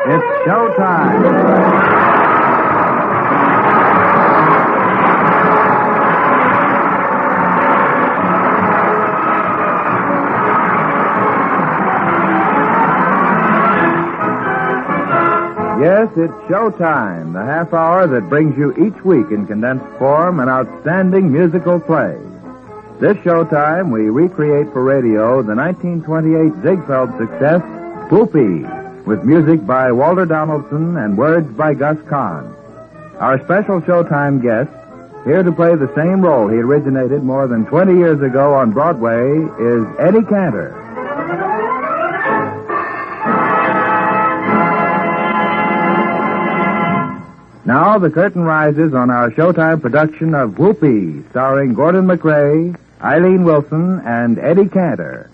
It's showtime. Yes, it's showtime, the half hour that brings you each week in condensed form an outstanding musical play. This showtime, we recreate for radio the 1928 Ziegfeld success, Whoopee, with music by Walter Donaldson and words by Gus Kahn. Our special showtime guest, here to play the same role he originated more than 20 years ago on Broadway, is Eddie Cantor. Now the curtain rises on our Showtime production of Whoopee, starring Gordon MacRae, Eileen Wilson, and Eddie Cantor.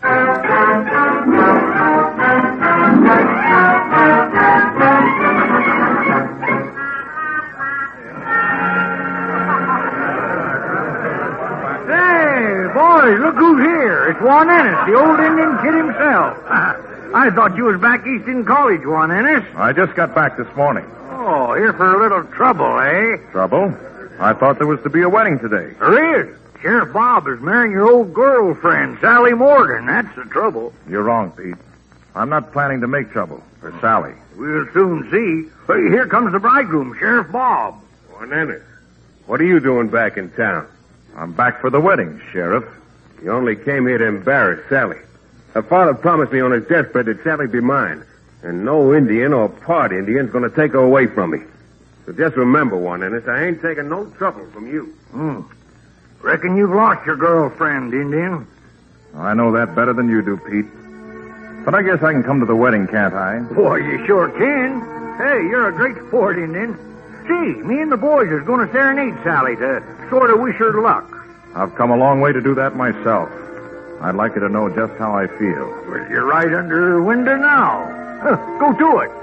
Hey, boys, look who's here. It's Juan Ennis, the old Indian kid himself. I thought you was back east in college, Juan Ennis. I just got back this morning. Oh, here for a little trouble, eh? Trouble? I thought there was to be a wedding today. There is. Sheriff Bob is marrying your old girlfriend, Sally Morgan. That's the trouble. You're wrong, Pete. I'm not planning to make trouble for Sally. We'll soon see. Hey, here comes the bridegroom, Sheriff Bob. Juan Ennis, what are you doing back in town? I'm back for the wedding, Sheriff. You only came here to embarrass Sally. Her father promised me on his deathbed that Sally be mine. And no Indian or part Indian's going to take her away from me. So just remember, Juan Ennis, I ain't taking no trouble from you. Reckon you've lost your girlfriend, Indian. I know that better than you do, Pete. But I guess I can come to the wedding, can't I? Boy, you sure can. Hey, you're a great sport, Indian. See, me and the boys is going to serenade Sally to sort of wish her luck. I've come a long way to do that myself. I'd like you to know just how I feel. Well, you're right under her window now. Go do it.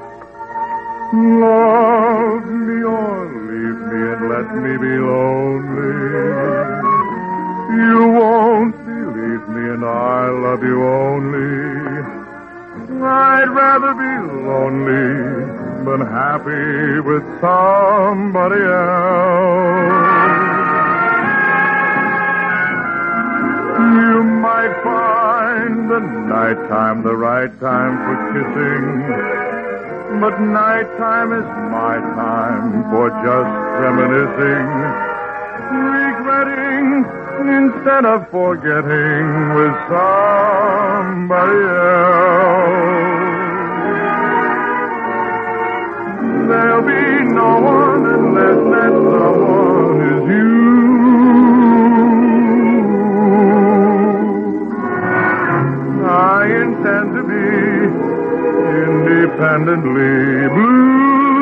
Love me or leave me and let me be lonely. You won't believe me and I love you only. I'd rather be lonely than happy with somebody else. You might find the nighttime the right time for kissing, but nighttime is my time for just reminiscing, regretting instead of forgetting with somebody else. There'll be no one unless that someone is you. I intend to be independently blue.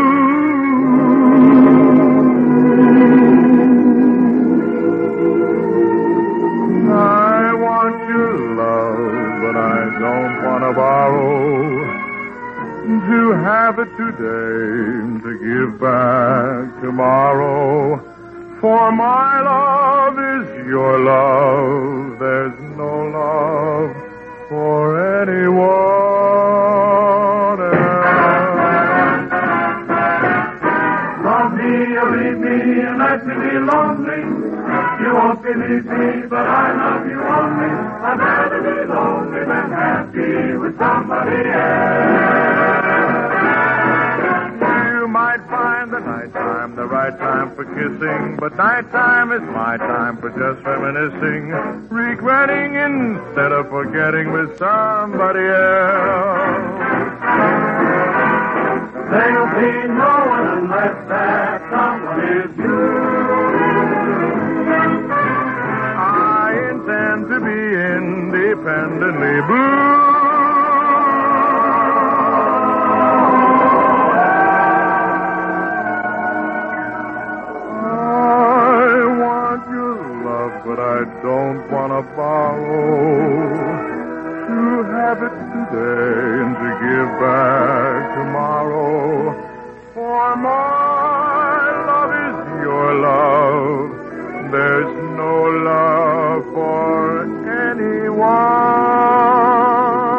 I want your love, but I don't want to borrow. To have it today, to give back tomorrow. For my love is your love. There's no love for anyone else. Love me or leave me and let me be lonely. You won't believe me, but I love you only. I'd rather be lonely than happy with somebody else. You might find the nighttime the right time for kissing, but nighttime is my time for just reminiscing, regretting instead of forgetting with somebody else. There'll be no one unless that someone is you. I intend to be independently blue. But I don't want to borrow. To have it today and to give back tomorrow. For my love is your love. There's no love for anyone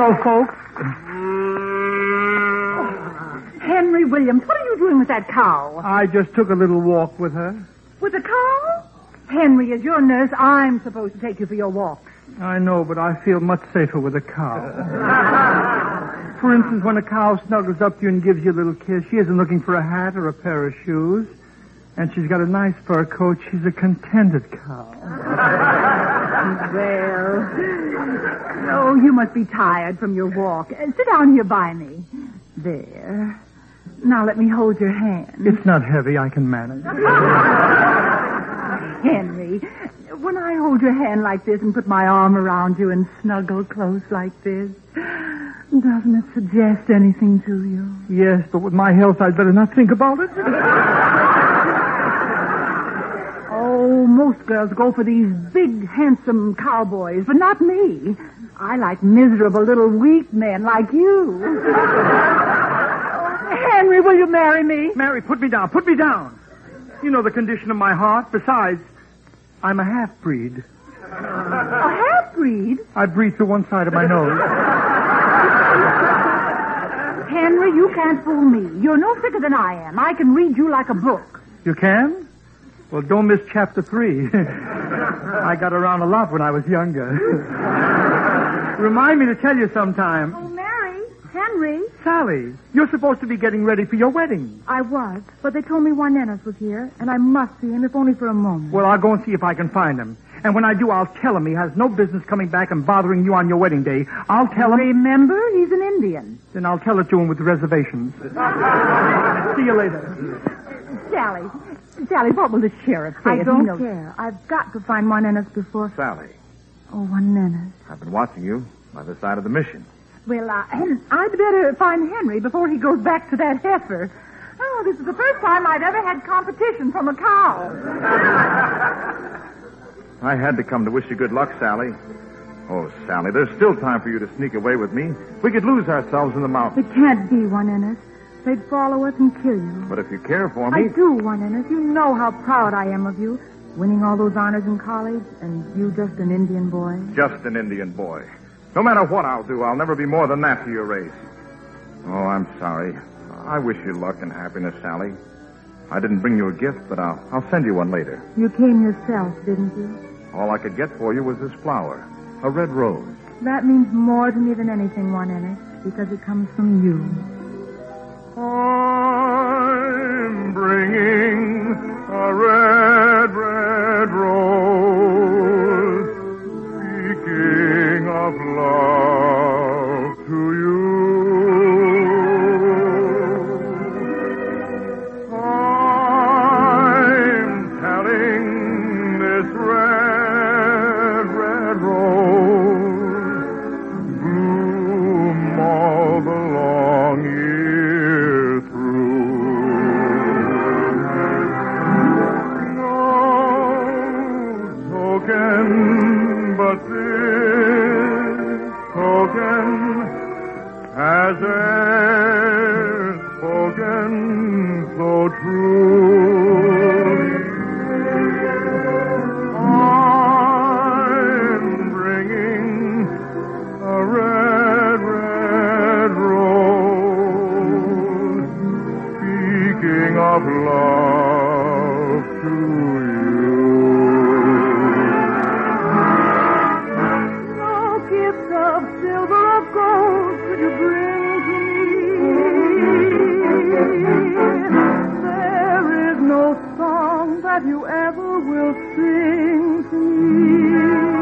Hello, folks. Henry Williams, what are you doing with that cow? I just took a little walk with her. With the cow? Henry, as your nurse, I'm supposed to take you for your walk. I know, but I feel much safer with a cow. For instance, when a cow snuggles up to you and gives you a little kiss, she isn't looking for a hat or a pair of shoes. And she's got a nice fur coat. She's a contented cow. Well, oh, you must be tired from your walk. Sit down here by me. There. Now let me hold your hand. It's not heavy. I can manage. Henry, when I hold your hand like this and put my arm around you and snuggle close like this, doesn't it suggest anything to you? Yes, but with my health, I'd better not think about it. Oh, most girls go for these big, handsome cowboys, but not me. I like miserable little weak men like you. Henry, will you marry me? Mary, put me down. Put me down. You know the condition of my heart. Besides, I'm a half-breed. A half-breed? I breathe through one side of my nose. Henry, you can't fool me. You're no thicker than I am. I can read you like a book. You can? Well, don't miss chapter 3. I got around a lot when I was younger. Remind me to tell you sometime. Oh, Mary, Henry. Sally, you're supposed to be getting ready for your wedding. I was, but they told me Juan Ennis was here, and I must see him if only for a moment. Well, I'll go and see if I can find him. And when I do, I'll tell him he has no business coming back and bothering you on your wedding day. I'll tell him... Remember, he's an Indian. Then I'll tell it to him with reservations. See you later. Sally, what will the sheriff say? I don't care. I've got to find Juan Ennis before... Sally, Oh, Juan Ennis. I've been watching you by the side of the mission. Well, I'd better find Henry before he goes back to that heifer. Oh, this is the first time I've ever had competition from a cow. I had to come to wish you good luck, Sally. Oh, Sally, there's still time for you to sneak away with me. We could lose ourselves in the mountains. It can't be, Juan Ennis. They'd follow us and kill you. But if you care for me... I do, Juan Ennis. You know how proud I am of you. Winning all those honors in college, and you just an Indian boy. Just an Indian boy. No matter what I'll do, I'll never be more than that to your race. Oh, I'm sorry. I wish you luck and happiness, Sally. I didn't bring you a gift, but I'll send you one later. You came yourself, didn't you? All I could get for you was this flower, a red rose. That means more to me than anything, Juan Ennis, because it comes from you. I'm bringing a red, red rose, speaking of love to you. I'm telling this red, red rose, bloom all the long year through. No token but this token has e'er spoken so true. I'm bringing a red, red rose, speaking of love to you. No gift of silver or gold could you bring to me. There is no song that you ever will sing to me.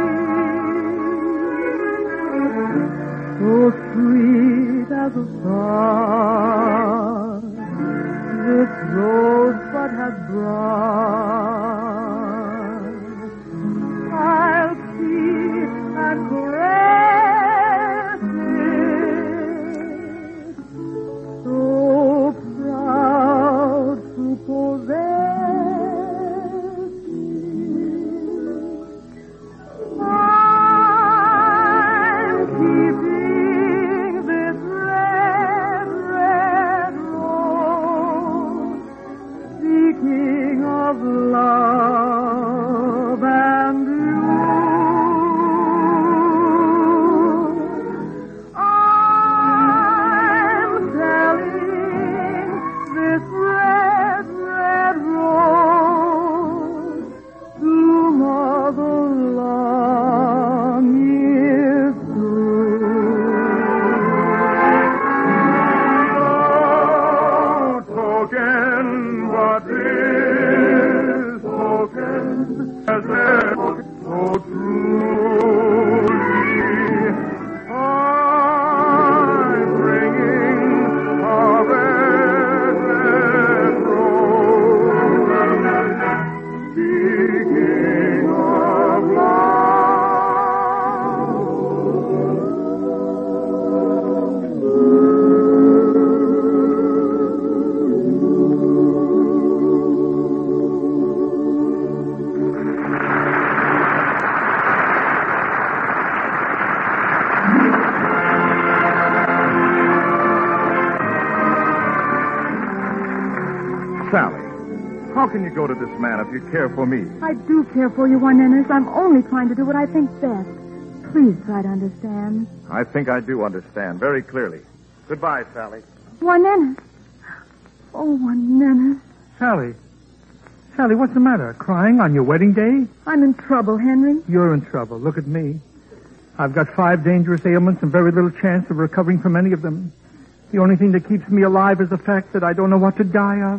So sweet as a song this rose but has brought. I'll keep and caress it, so proud to possess it. I'm keeping this red, red rose, speaking of Sally, how can you go to this man if you care for me? I do care for you, Juan Ennis. I'm only trying to do what I think best. Please try to understand. I think I do understand very clearly. Goodbye, Sally. Juan Ennis. Oh, Juan Ennis. Sally. Sally, what's the matter? Crying on your wedding day? I'm in trouble, Henry. You're in trouble. Look at me. I've got 5 dangerous ailments and very little chance of recovering from any of them. The only thing that keeps me alive is the fact that I don't know what to die of.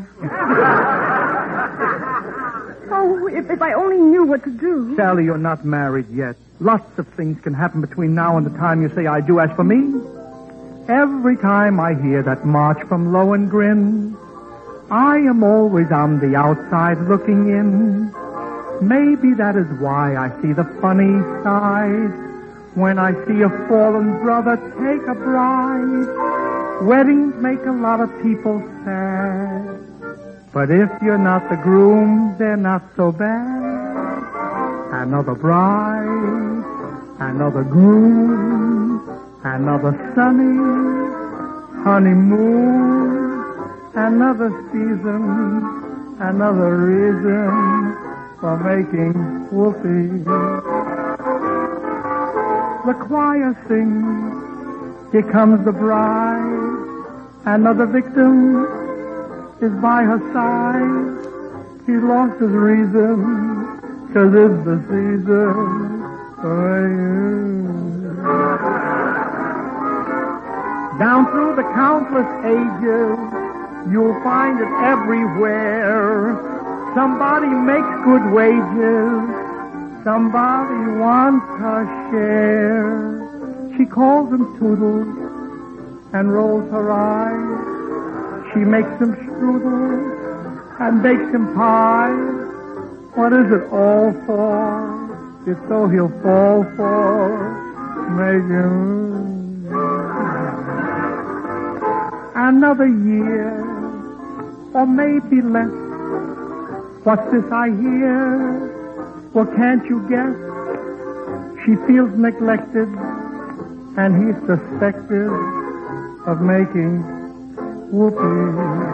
Oh, if I only knew what to do. Sally, you're not married yet. Lots of things can happen between now and the time you say I do. As for me, every time I hear that march from Lohengrin, I am always on the outside looking in. Maybe that is why I see the funny side when I see a fallen brother take a bride. Weddings make a lot of people sad. But if you're not the groom, they're not so bad. Another bride, another groom, another sunny honeymoon, another season, another reason for making whoopee. The choir sings, here comes the bride, another victim is by her side. He's lost his reason, 'cause it's the season for you. Down through the countless ages, you'll find it everywhere. Somebody makes good wages. Somebody wants her share. She calls him Toodles and rolls her eyes. She makes him strudel and bakes him pie. What is it all for? It's so he'll fall for. Make him another year, or maybe less. What's this I hear? Well, can't you guess? She feels neglected, and he's suspected of making whoopee.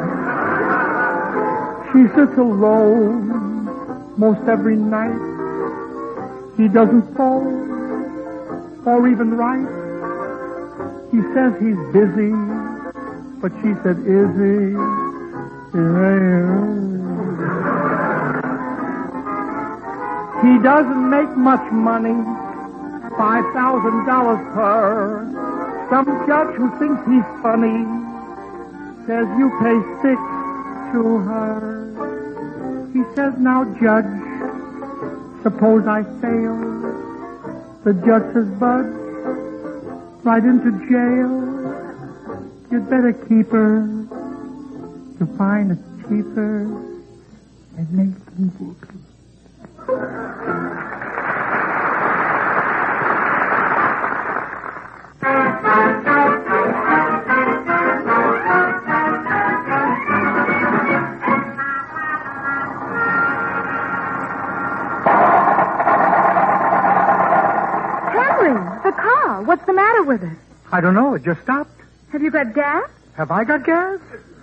She sits alone most every night. He doesn't phone or even write. He says he's busy, but she said, is he? He doesn't make much money, $5,000 per. Some judge who thinks he's funny says you pay 6 to her. He says, now, Judge, suppose I fail. The judge says, Bud, right into jail. You'd better keep her to find a cheaper and make them whoopee. What's the matter with it? I don't know. It just stopped. Have you got gas? Have I got gas?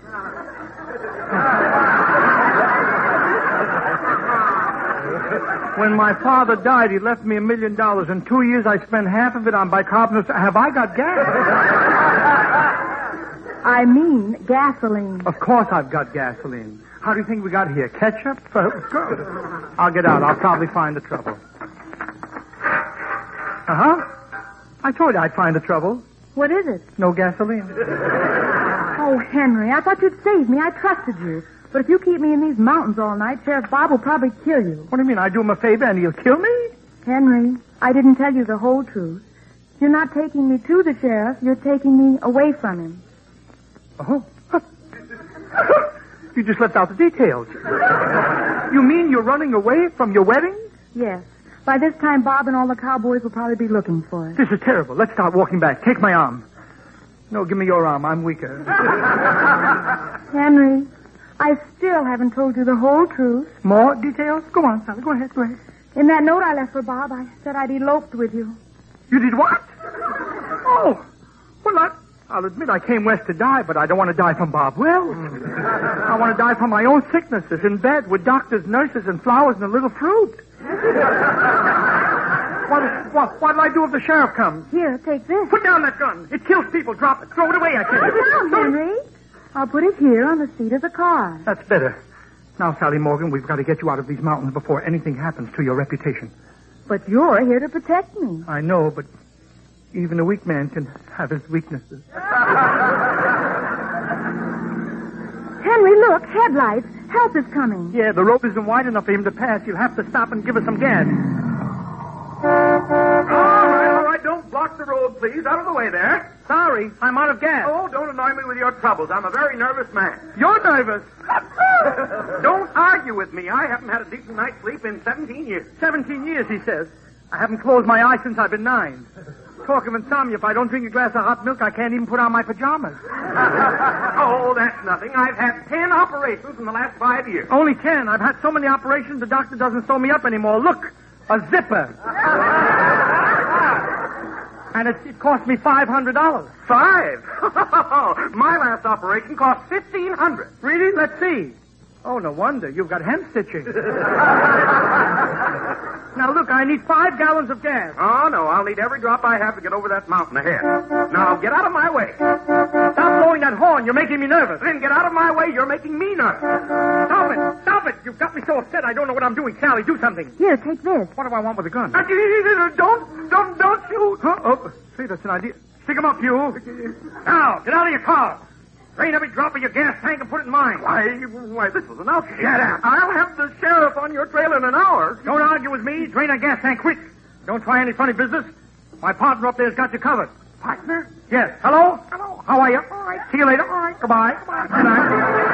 When my father died, he left me $1 million. In 2 years, I spent half of it on bicarbonate. Have I got gas? I mean gasoline. Of course I've got gasoline. How do you think we got here? Ketchup? Good. I'll get out. I'll probably find the trouble. Uh-huh. I told you I'd find the trouble. What is it? No gasoline. Oh, Henry, I thought you'd save me. I trusted you. But if you keep me in these mountains all night, Sheriff Bob will probably kill you. What do you mean? I do him a favor and he'll kill me? Henry, I didn't tell you the whole truth. You're not taking me to the sheriff. You're taking me away from him. Oh. You just left out the details. You mean you're running away from your wedding? Yes. By this time, Bob and all the cowboys will probably be looking for us. This is terrible. Let's start walking back. Take my arm. No, give me your arm. I'm weaker. Henry, I still haven't told you the whole truth. More details? Go on, Sally. Go ahead. In that note I left for Bob, I said I'd eloped with you. You did what? Oh. Well, I'll admit I came west to die, but I don't want to die from Bob Wells. I want to die from my own sicknesses in bed with doctors, nurses, and flowers and a little fruit. What'll I do if the sheriff comes? Here, take this. Put down that gun. It kills people. Drop it. Throw it away, I tell you. Put it down, Henry. I'll put it here on the seat of the car. That's better. Now, Sally Morgan, we've got to get you out of these mountains before anything happens to your reputation. But you're here to protect me. I know, but even a weak man can have his weaknesses. Henry, look, headlights. Help is coming. Yeah, the road isn't wide enough for him to pass. You'll have to stop and give us some gas. All right, don't block the road, please. Out of the way there. Sorry, I'm out of gas. Oh, don't annoy me with your troubles. I'm a very nervous man. You're nervous. Don't argue with me. I haven't had a decent night's sleep in 17 years. 17 years, he says. I haven't closed my eyes since I've been 9. Talk of insomnia, if I don't drink a glass of hot milk, I can't even put on my pajamas. Oh, that's nothing. I've had 10 operations in the last 5 years. Only 10. I've had so many operations, the doctor doesn't sew me up anymore. Look, a zipper. And it cost me $500. 5? My last operation cost $1,500. Really? Let's see. Oh, no wonder. You've got hem stitching. Now, look, I need 5 gallons of gas. Oh, no, I'll need every drop I have to get over that mountain ahead. Now, get out of my way. Stop blowing that horn. You're making me nervous. Then get out of my way. You're making me nervous. Stop it. Stop it. You've got me so upset I don't know what I'm doing. Sally, do something. Here, take this. What do I want with a gun? Don't shoot. Huh? Oh, see, that's an idea. Stick 'em up, you. Now, get out of your car. Drain every drop of your gas tank and put it in mine. Why, this is an outrage. Shut up. I'll have the sheriff on your trail in an hour. Don't argue with me. Drain that gas tank quick. Don't try any funny business. My partner up there's got you covered. Partner? Yes. Hello? Hello. How are you? All right. See you later. All right. Goodbye. Goodbye. Good night.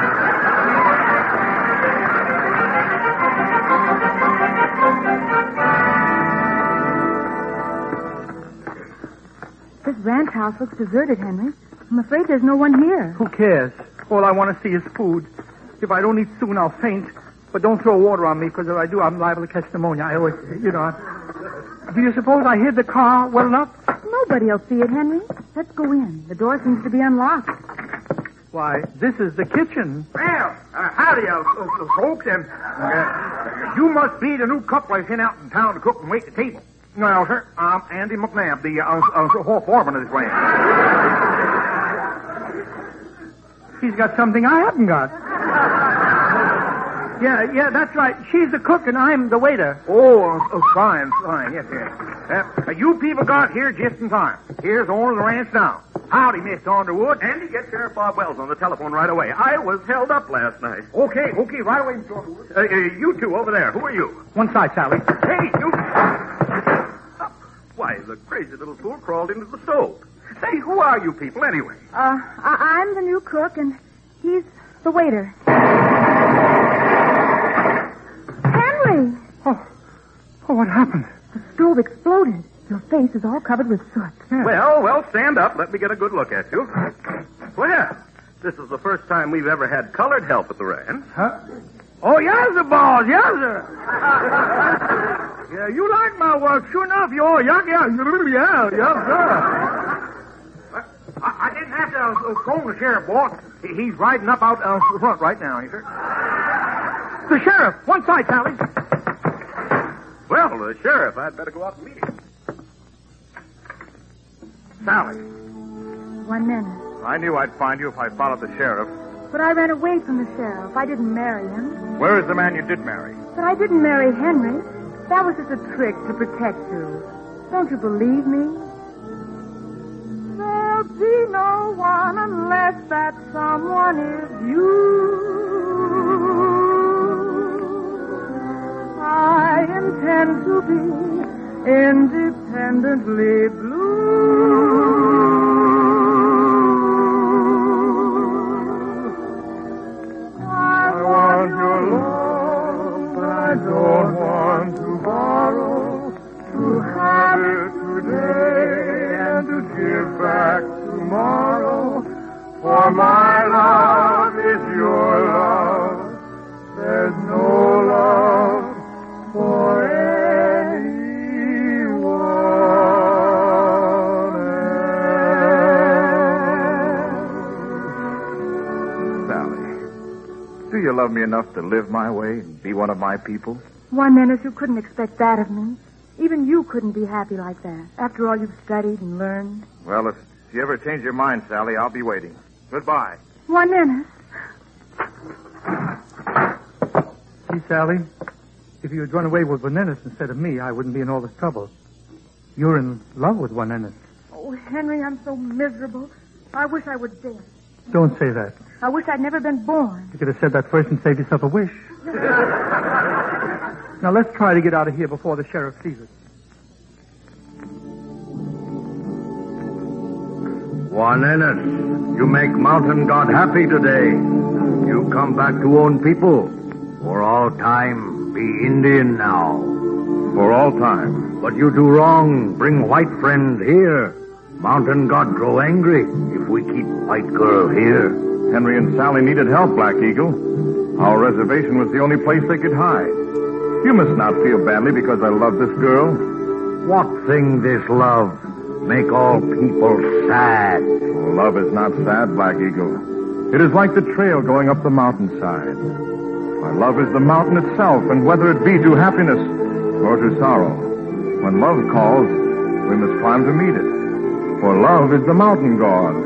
This ranch house looks deserted, Henry. I'm afraid there's no one here. Who cares? All I want to see is food. If I don't eat soon, I'll faint. But don't throw water on me, because if I do, I'm liable to catch pneumonia. I always, Do you suppose I hid the car well enough? Nobody will see it, Henry. Let's go in. The door seems to be unlocked. Why, this is the kitchen. Well, howdy, folks. You must be the new couple I sent out in town to cook and wait the table. Well, sir, I'm Andy McNabb, the whole foreman of this ranch. He's got something I haven't got. Yeah, that's right. She's the cook and I'm the waiter. Oh, fine, yes. You people got here just in time. Here's the owner of the ranch now. Howdy, Mr. Underwood. Andy, get Sheriff Bob Wells on the telephone right away. I was held up last night. Okay, right away, Mr. Underwood. You two over there, who are you? One side, Sally. Hey, you... Why, the crazy little fool crawled into the stove. Say, who are you people anyway? I'm the new cook and he's the waiter. Henry! Oh, what happened? The stove exploded. Your face is all covered with soot. Yeah. Well, stand up. Let me get a good look at you. Well, this is the first time we've ever had colored help at the ranch. Huh? Oh, yowza, boss, yowza. Yeah, you like my work. Sure enough, you're yes, sir. I didn't have to phone the sheriff, boss. He's riding up out front right now, sir. The sheriff. One side, Sally. Well, the sheriff, I'd better go out and meet him. Sally. 1 minute. I knew I'd find you if I followed the sheriff. But I ran away from the sheriff. I didn't marry him. Where is the man you did marry? But I didn't marry Henry. That was just a trick to protect you. Don't you believe me? There'll be no one unless that someone is you. I intend to be independently blue. I don't want to borrow, to have it today and to give back tomorrow. For my love is your love. There's no love for anyone love me enough to live my way and be one of my people? Why, Menace, you couldn't expect that of me. Even you couldn't be happy like that. After all you've studied and learned. Well, if you ever change your mind, Sally, I'll be waiting. Goodbye. Why, Menace? See, Sally, if you had run away with Juan Ennis instead of me, I wouldn't be in all this trouble. You're in love with Juan Ennis. Oh, Henry, I'm so miserable. I wish I were dead. Don't say that. I wish I'd never been born. You could have said that first and saved yourself a wish. Now, let's try to get out of here before the sheriff sees us. Juan Ennis, you make Mountain God happy today. You come back to own people. For all time, be Indian now. For all time. But you do wrong. Bring white friend here. Mountain God grow angry if we keep white girl here. Henry and Sally needed help, Black Eagle. Our reservation was the only place they could hide. You must not feel badly because I love this girl. What thing this love make all people sad? Love is not sad, Black Eagle. It is like the trail going up the mountainside. My love is the mountain itself, and whether it be to happiness or to sorrow, when love calls, we must climb to meet it. For love is the mountain god.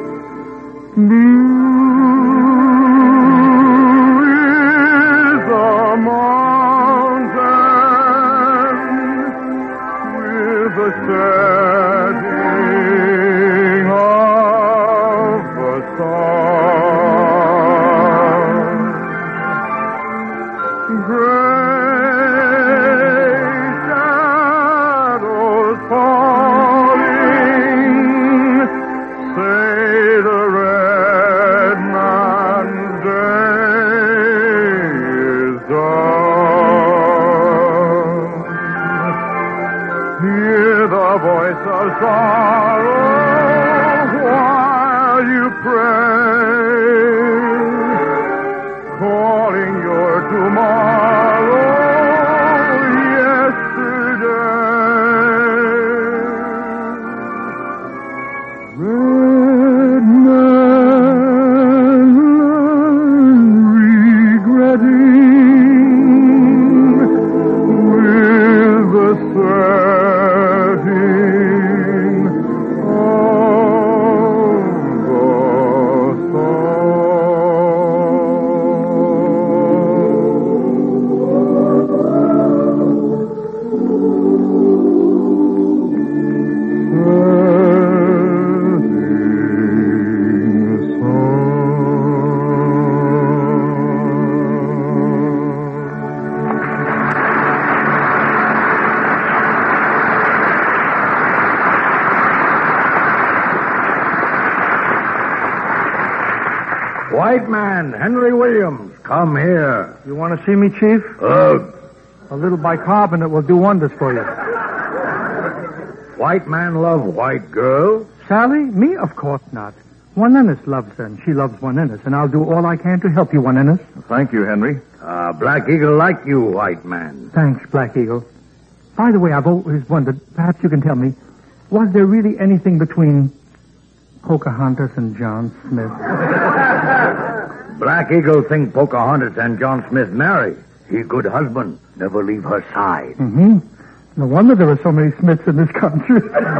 Setting of the sun, great shadows falling, say the red man's day is done. Hear the voice of sorrow while you pray, calling your tomorrow yesterday. Red man regretting with the setting of the White man, Henry Williams, come here. You want to see me, Chief? A little bicarbonate will do wonders for you. White man love white girl? Sally? Me? Of course not. Juan Ennis loves her, and she loves Juan Ennis, and I'll do all I can to help you, Juan Ennis. Thank you, Henry. Black Eagle like you, white man. Thanks, Black Eagle. By the way, I've always wondered, perhaps you can tell me, was there really anything between Pocahontas and John Smith? Black Eagle think Pocahontas and John Smith marry. He good husband, never leave her side. Mm-hmm. No wonder there are so many Smiths in this country.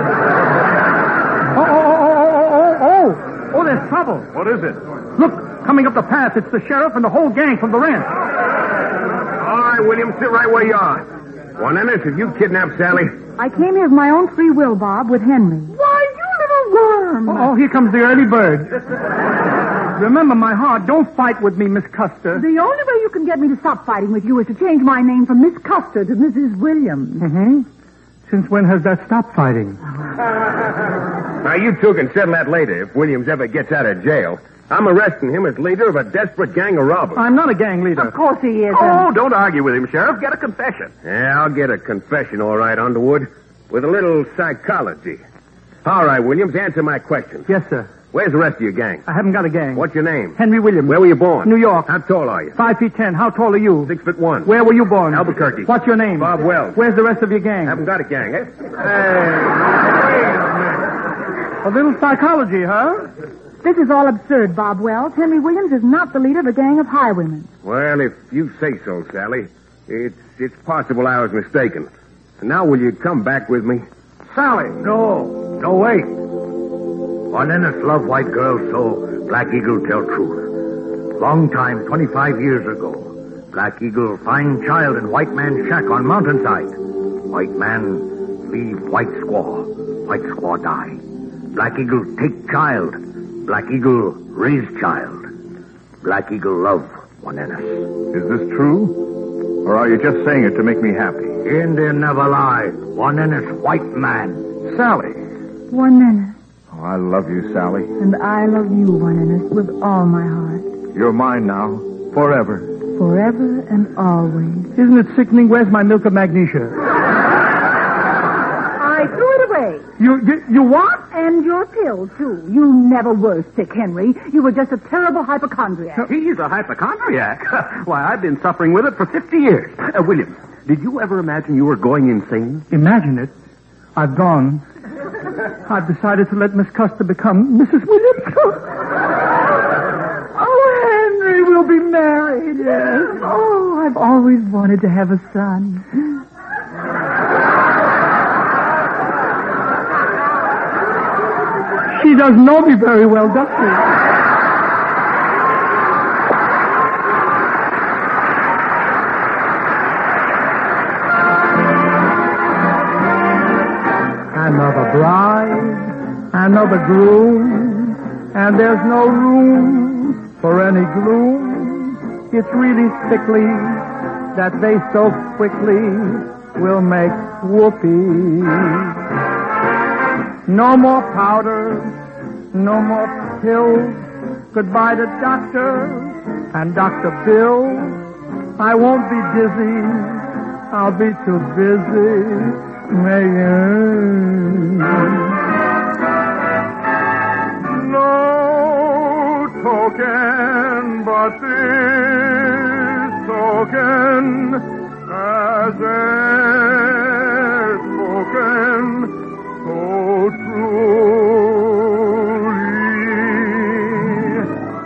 Oh, there's trouble. What is it? Look, coming up the path, it's the sheriff and the whole gang from the ranch. All right, William, sit right where you are. Juan Ennis, have you kidnapped Sally? I came here of my own free will, Bob, with Henry. Why, you little worm. Oh, here comes the early bird. Remember my heart. Don't fight with me, Miss Custer. The only way you can get me to stop fighting with you is to change my name from Miss Custer to Mrs. Williams. Mm-hmm. Since when has that stopped fighting? Now, you two can settle that later if Williams ever gets out of jail. I'm arresting him as leader of a desperate gang of robbers. I'm not a gang leader. Of course he isn't. Oh, don't argue with him, Sheriff. Get a confession. Yeah, I'll get a confession, all right, Underwood, with a little psychology. All right, Williams, answer my questions. Yes, sir. Where's the rest of your gang? I haven't got a gang. What's your name? Henry Williams. Where were you born? New York. How tall are you? 5'10". How tall are you? 6'1". Where were you born? Albuquerque. What's your name? Bob Wells. Where's the rest of your gang? Haven't got a gang, eh? A little psychology, huh? This is all absurd, Bob Wells. Henry Williams is not the leader of a gang of highwaymen. Well, if you say so, Sally, it's possible I was mistaken. And now will you come back with me? Sally! No, wait. Juan Ennis loved white girls, so Black Eagle tell truth. Long time, 25 years ago, Black Eagle find child in white man's shack on mountainside. White man leave white squaw. White squaw die. Black Eagle take child. Black Eagle raise child. Black Eagle love Juan Ennis. Is this true? Or are you just saying it to make me happy? Indian never lie. Juan Ennis, white man. Sally. Juan Ennis. Oh, I love you, Sally. And I love you, Juan Ennis, with all my heart. You're mine now. Forever. Forever and always. Isn't it sickening? Where's my milk of magnesia? I threw it away. You what? And your pills, too. You never were sick, Henry. You were just a terrible hypochondriac. He's a hypochondriac. Why, I've been suffering with it for 50 years. William, did you ever imagine you were going insane? Imagine it. I've gone. I've decided to let Miss Custer become Mrs. Williams. Oh, Henry, we'll be married. Yes. Oh, I've always wanted to have a son. She doesn't know me very well, does she? Another bride, another groom, and there's no room for any gloom. It's really sickly that they so quickly will make whoopee. No more powder, no more pills. Goodbye to doctor and Dr. Bill. I won't be dizzy. I'll be too busy. No token but this token as a spoken so truly.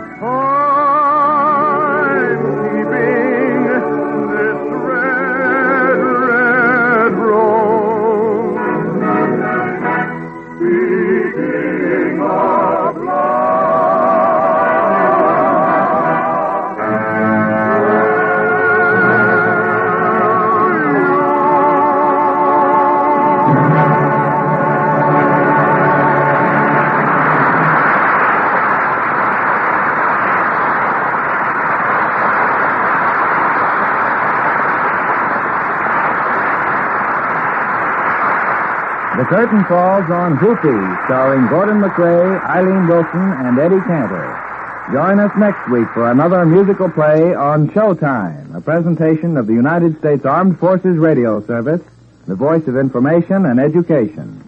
I'm keeping this red rose. Speaking of The curtain falls on Whoopee, starring Gordon McRae, Eileen Wilson, and Eddie Cantor. Join us next week for another musical play on Showtime, a presentation of the United States Armed Forces Radio Service, the voice of information and education.